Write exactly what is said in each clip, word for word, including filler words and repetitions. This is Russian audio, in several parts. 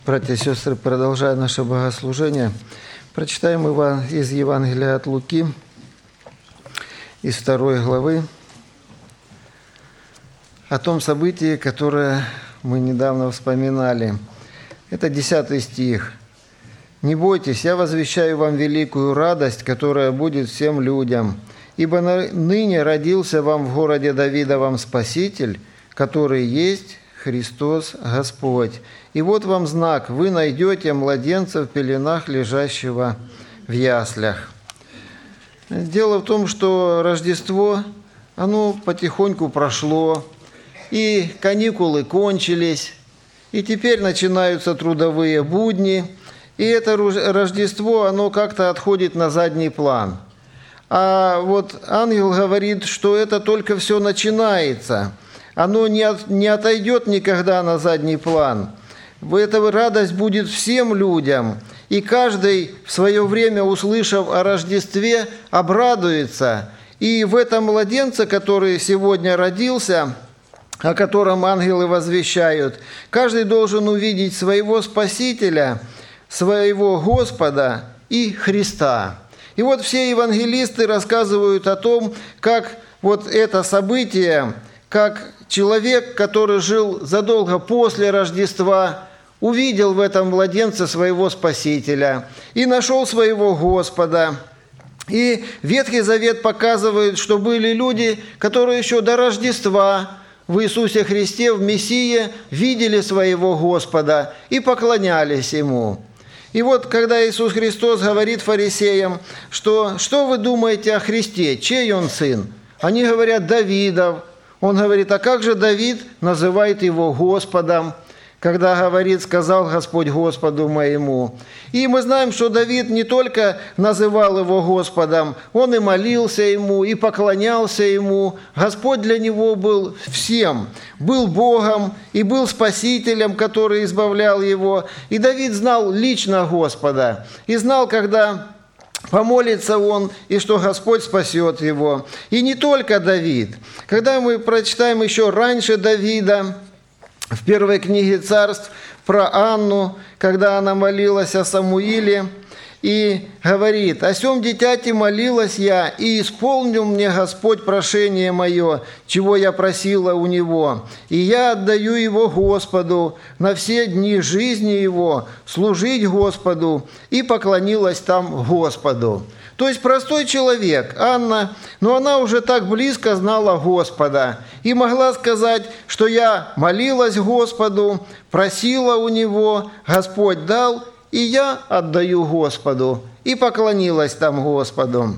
Братья и сестры, продолжая наше богослужение, прочитаем из Евангелия от Луки, из второй главы, о том событии, которое мы недавно вспоминали. Это десятый стих. «Не бойтесь, я возвещаю вам великую радость, которая будет всем людям, ибо ныне родился вам в городе Давидовом Спаситель, который есть Христос Господь. И вот вам знак, вы найдете младенца в пеленах, лежащего в яслях». Дело в том, что Рождество, оно потихоньку прошло, и каникулы кончились, и теперь начинаются трудовые будни, и это Рождество, оно как-то отходит на задний план. А вот ангел говорит, что это только все начинается, оно не, от, не отойдет никогда на задний план. Эта радость будет всем людям, и каждый в свое время, услышав о Рождестве, обрадуется. И в этом младенце, который сегодня родился, о котором ангелы возвещают, каждый должен увидеть своего Спасителя, своего Господа и Христа. И вот все евангелисты рассказывают о том, как вот это событие, как человек, который жил задолго после Рождества, увидел в этом младенце своего Спасителя и нашел своего Господа. И Ветхий Завет показывает, что были люди, которые еще до Рождества в Иисусе Христе, в Мессии, видели своего Господа и поклонялись Ему. И вот, когда Иисус Христос говорит фарисеям, что «что вы думаете о Христе? Чей Он сын?» Они говорят «Давидов». Он говорит, а как же Давид называет его Господом, когда говорит, сказал Господь Господу моему. И мы знаем, что Давид не только называл его Господом, он и молился ему, и поклонялся ему. Господь для него был всем, был Богом и был Спасителем, который избавлял его. И Давид знал лично Господа, и знал, когда помолится он, и что Господь спасет его. И не только Давид. Когда мы прочитаем еще раньше Давида, в первой книге Царств, про Анну, когда она молилась о Самуиле, и говорит, «О сем дитяти молилась я, и исполнил мне Господь прошение мое, чего я просила у Него, и я отдаю его Господу на все дни жизни его, служить Господу, и поклонилась там Господу». То есть простой человек, Анна, но она уже так близко знала Господа и могла сказать, что я молилась Господу, просила у Него, Господь дал, и я отдаю Господу, и поклонилась там Господу.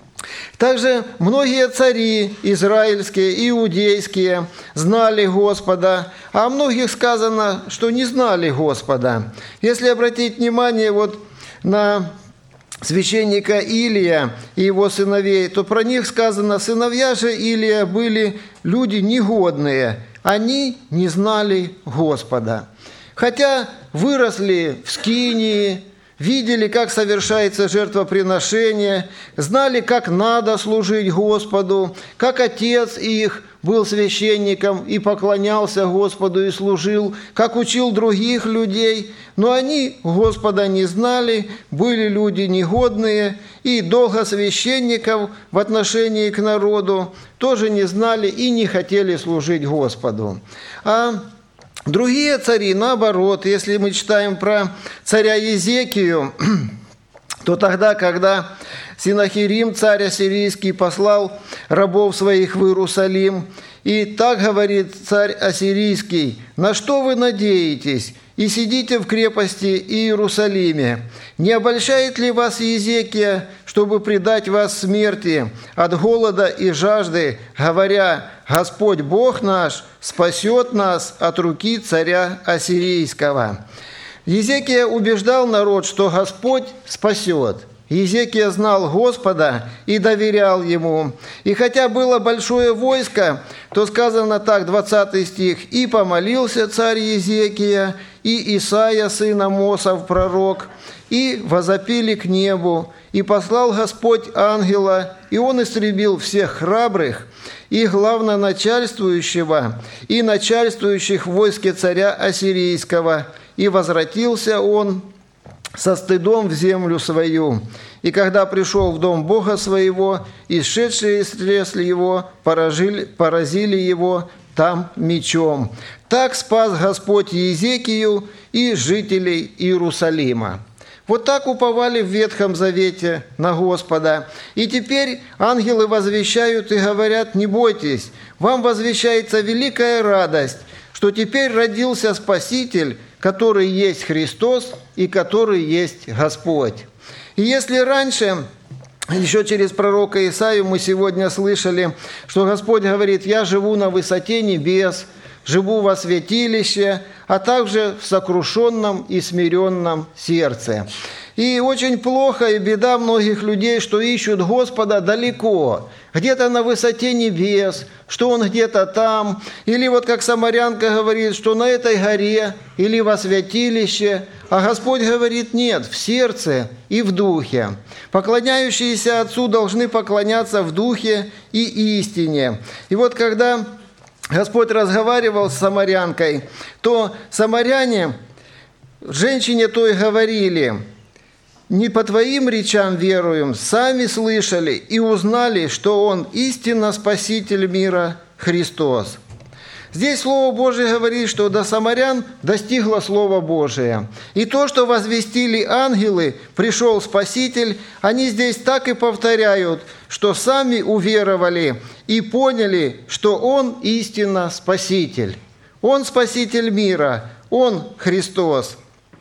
Также многие цари израильские, иудейские знали Господа, а о многих сказано, что не знали Господа. Если обратить внимание вот на священника Илия и его сыновей, то про них сказано, сыновья же Илия были люди негодные, они не знали Господа. Хотя выросли в скинии, видели, как совершается жертвоприношение, знали, как надо служить Господу, как отец их был священником и поклонялся Господу и служил, как учил других людей, но они Господа не знали, были люди негодные, и долго священников в отношении к народу тоже не знали и не хотели служить Господу. А другие цари, наоборот, если мы читаем про царя Езекию, то тогда, когда Синахирим, царь ассирийский, послал рабов своих в Иерусалим, и так говорит царь ассирийский, «На что вы надеетесь? И сидите в крепости Иерусалиме. Не обольщает ли вас Езекия, чтобы предать вас смерти от голода и жажды, говоря, Господь Бог наш спасет нас от руки царя ассирийского?» Езекия убеждал народ, что Господь спасет. Езекия знал Господа и доверял Ему. И хотя было большое войско, то сказано так, двадцатый стих, «И помолился царь Езекия, и Исаия, сын Амосов, пророк, и возопили к небу, и послал Господь ангела, и он истребил всех храбрых, и главноначальствующего, и начальствующих в войске царя ассирийского, и возвратился он со стыдом в землю свою. И когда пришел в дом Бога своего, исшедшие истресли его, поражили, поразили его там мечом. Так спас Господь Иезекию и жителей Иерусалима». Вот так уповали в Ветхом Завете на Господа. И теперь ангелы возвещают и говорят: не бойтесь, вам возвещается великая радость, что теперь родился Спаситель, который есть Христос и который есть Господь. И если раньше, еще через пророка Исаию мы сегодня слышали, что Господь говорит: «Я живу на высоте небес, живу во святилище, а также в сокрушенном и смиренном сердце». И очень плохо и беда многих людей, что ищут Господа далеко, где-то на высоте небес, что Он где-то там, или вот как самарянка говорит, что на этой горе, или во святилище, а Господь говорит: нет, в сердце и в духе. Поклоняющиеся Отцу должны поклоняться в духе и истине. И вот когда Господь разговаривал с самарянкой, то самаряне женщине той говорили: «Не по твоим речам веруем, сами слышали и узнали, что Он истинно Спаситель мира Христос». Здесь Слово Божие говорит, что до самарян достигло Слово Божие. И то, что возвестили ангелы, пришел Спаситель, они здесь так и повторяют, что сами уверовали и поняли, что Он истинно Спаситель. Он Спаситель мира, Он Христос.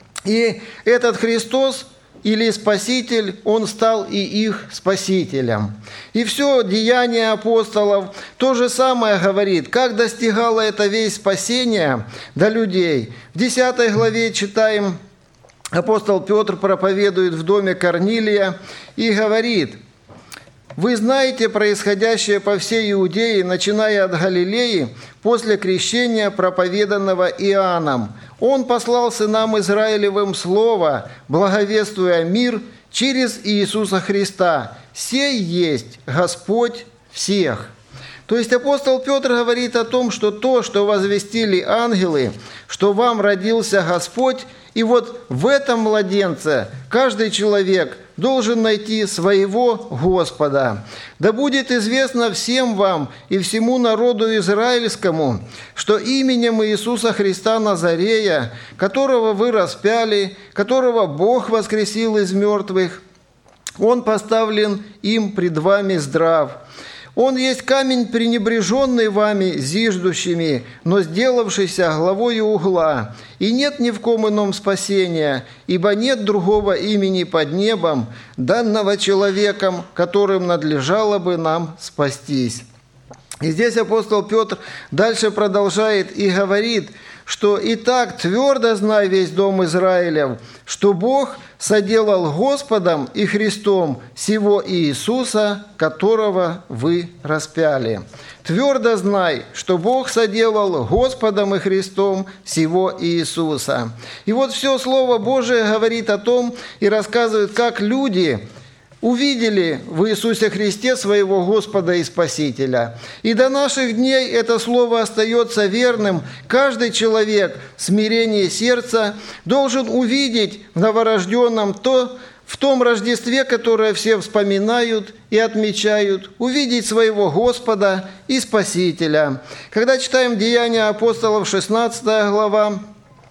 И этот Христос или Спаситель, Он стал и их Спасителем. И все деяние апостолов то же самое говорит, как достигало это весь спасение до людей. В десятой главе читаем, апостол Петр проповедует в доме Корнилия и говорит: «Вы знаете происходящее по всей Иудее, начиная от Галилеи, после крещения, проповеданного Иоанном. Он послал сынам Израилевым слово, благовествуя мир через Иисуса Христа. Сей есть Господь всех». То есть апостол Петр говорит о том, что то, что возвестили ангелы, что вам родился Господь, и вот в этом младенце каждый человек должен найти своего Господа. Да будет известно всем вам и всему народу израильскому, что именем Иисуса Христа Назарея, которого вы распяли, которого Бог воскресил из мертвых, Он поставлен им пред вами здрав. Он есть камень, пренебреженный вами зиждущими, но сделавшийся главою угла. И нет ни в ком ином спасения, ибо нет другого имени под небом, данного человеком, которым надлежало бы нам спастись». И здесь апостол Петр дальше продолжает и говорит, что «Итак, твердо знай весь дом Израилев, что Бог соделал Господом и Христом сего Иисуса, которого вы распяли». Твердо знай, что Бог соделал Господом и Христом сего Иисуса. И вот все Слово Божие говорит о том и рассказывает, как люди увидели в Иисусе Христе своего Господа и Спасителя. И до наших дней это слово остается верным. Каждый человек в смирении сердца должен увидеть в новорожденном то, в том Рождестве, которое все вспоминают и отмечают, увидеть своего Господа и Спасителя. Когда читаем Деяния апостолов, шестнадцатая глава,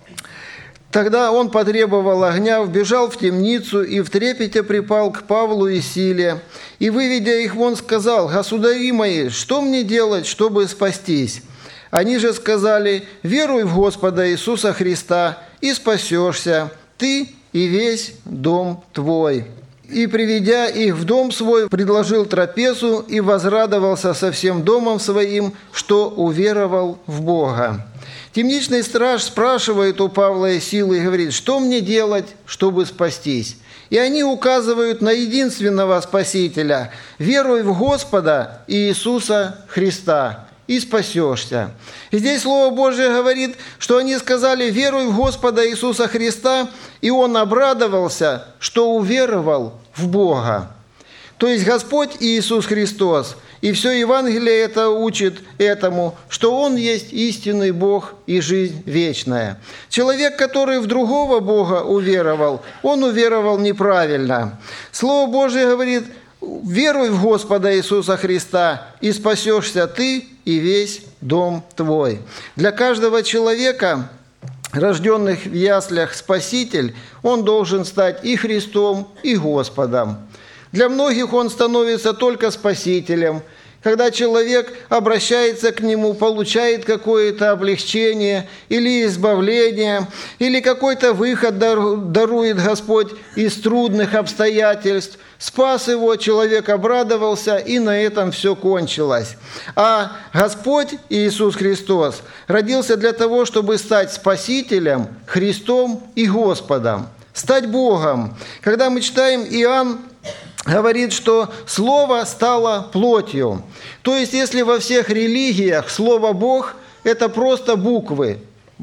тогда он потребовал огня, вбежал в темницу и в трепете припал к Павлу и Силе. И, выведя их вон, сказал: «Государи мои, что мне делать, чтобы спастись?» Они же сказали: «Веруй в Господа Иисуса Христа, и спасешься, ты и весь дом твой». И, приведя их в дом свой, предложил трапезу и возрадовался со всем домом своим, что уверовал в Бога. Темничный страж спрашивает у Павла и Силы и говорит: «Что мне делать, чтобы спастись?» И они указывают на единственного Спасителя: «Веруй в Господа Иисуса Христа, и спасешься». И здесь Слово Божие говорит, что они сказали: «Веруй в Господа Иисуса Христа», и он обрадовался, что уверовал в Бога. То есть Господь Иисус Христос И все Евангелие это учит этому, что Он есть истинный Бог и жизнь вечная. Человек, который в другого Бога уверовал, он уверовал неправильно. Слово Божие говорит: веруй в Господа Иисуса Христа, и спасешься ты и весь дом твой. Для каждого человека, рожденных в яслях, Спаситель, он должен стать и Христом, и Господом. Для многих он становится только Спасителем. Когда человек обращается к Нему, получает какое-то облегчение или избавление, или какой-то выход дарует Господь из трудных обстоятельств, спас его, человек обрадовался, и на этом все кончилось. А Господь Иисус Христос родился для того, чтобы стать Спасителем, Христом и Господом, стать Богом. Когда мы читаем, Иоанн говорит, что Слово стало плотью. То есть, если во всех религиях Слово «Бог» – это просто буквы,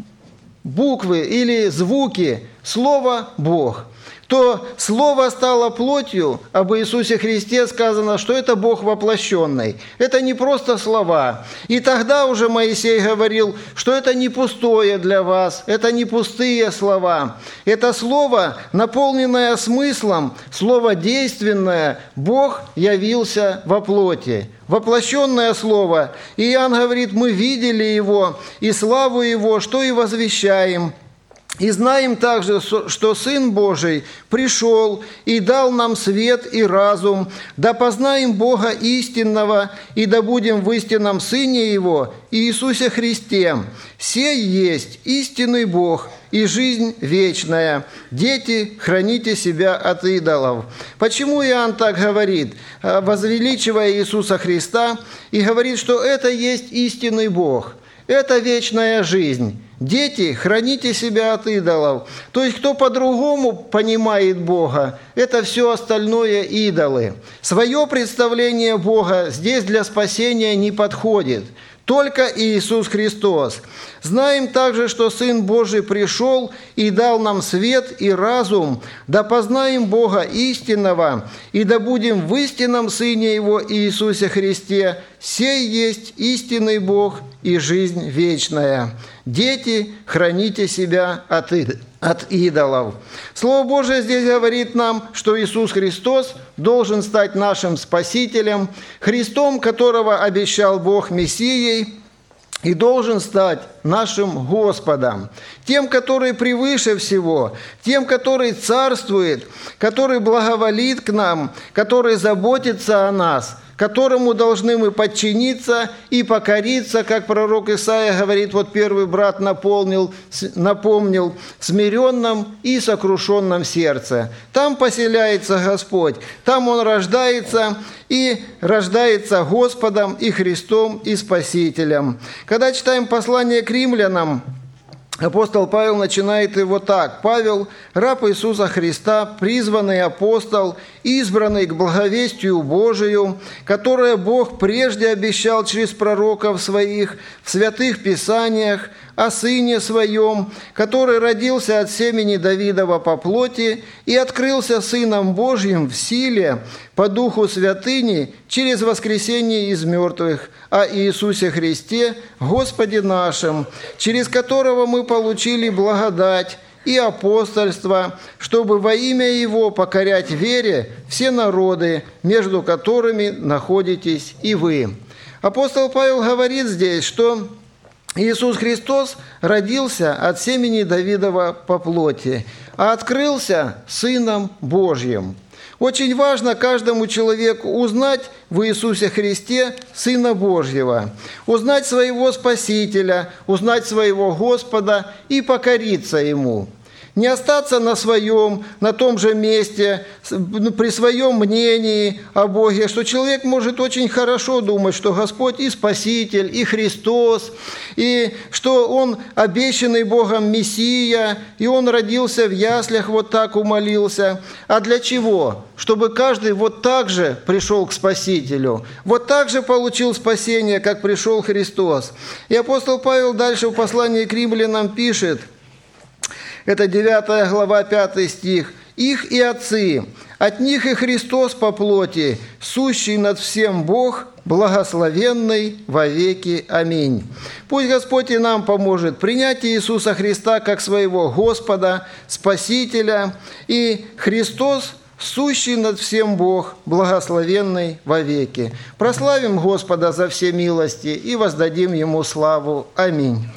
буквы или звуки, Слово «Бог», то Слово стало плотью, об Иисусе Христе сказано, что это Бог воплощенный. Это не просто слова. И тогда уже Моисей говорил, что это не пустое для вас, это не пустые слова. Это слово, наполненное смыслом, слово действенное, Бог явился во плоти. Воплощенное слово. И Иоанн говорит: мы видели Его, и славу Его, что и возвещаем. И знаем также, что Сын Божий пришел и дал нам свет и разум, да познаем Бога истинного, и да будем в истинном Сыне Его, Иисусе Христе. Сей есть истинный Бог и жизнь вечная. Дети, храните себя от идолов». Почему Иоанн так говорит, возвеличивая Иисуса Христа, и говорит, что это есть истинный Бог, это вечная жизнь? Дети, храните себя от идолов. То есть, кто по-другому понимает Бога, это все остальное идолы. Свое представление Бога здесь для спасения не подходит. Только Иисус Христос. Знаем также, что Сын Божий пришел и дал нам свет и разум, да познаем Бога истинного, и да будем в истинном Сыне Его Иисусе Христе. Сей есть истинный Бог и жизнь вечная. Дети, храните себя от идолов. от идолов. Слово Божие здесь говорит нам, что Иисус Христос должен стать нашим Спасителем, Христом, которого обещал Бог Мессией, и должен стать нашим Господом, тем, который превыше всего, тем, который царствует, который благоволит к нам, который заботится о нас, которому должны мы подчиниться и покориться, как пророк Исаия говорит, вот первый брат наполнил, напомнил, смиренном и сокрушенном сердце. Там поселяется Господь, там Он рождается и рождается Господом и Христом и Спасителем. Когда читаем послание к римлянам, апостол Павел начинает его так. «Павел, раб Иисуса Христа, призванный апостол, избранный к благовестию Божию, которое Бог прежде обещал через пророков своих в святых писаниях, о Сыне Своем, который родился от семени Давидова по плоти и открылся Сыном Божьим в силе по Духу святыни через воскресение из мертвых, о Иисусе Христе, Господе нашим, через которого мы получили благодать и апостольство, чтобы во имя Его покорять вере все народы, между которыми находитесь и вы». Апостол Павел говорит здесь, что Иисус Христос родился от семени Давидова по плоти, а открылся Сыном Божьим. Очень важно каждому человеку узнать в Иисусе Христе Сына Божьего, узнать своего Спасителя, узнать своего Господа и покориться Ему. Не остаться на своем, на том же месте, при своем мнении о Боге, что человек может очень хорошо думать, что Господь и Спаситель, и Христос, и что Он обещанный Богом Мессия, и Он родился в яслях, вот так умолился. А для чего? Чтобы каждый вот так же пришел к Спасителю, вот так же получил спасение, как пришел Христос. И апостол Павел дальше в послании к римлянам пишет, это девятая глава, пятый стих. их и отцы, от них и Христос по плоти, сущий над всем Бог, благословенный вовеки. Аминь. Пусть Господь и нам поможет принять Иисуса Христа как своего Господа, Спасителя, и Христос, сущий над всем Бог, благословенный вовеки. Прославим Господа за все милости и воздадим Ему славу. Аминь.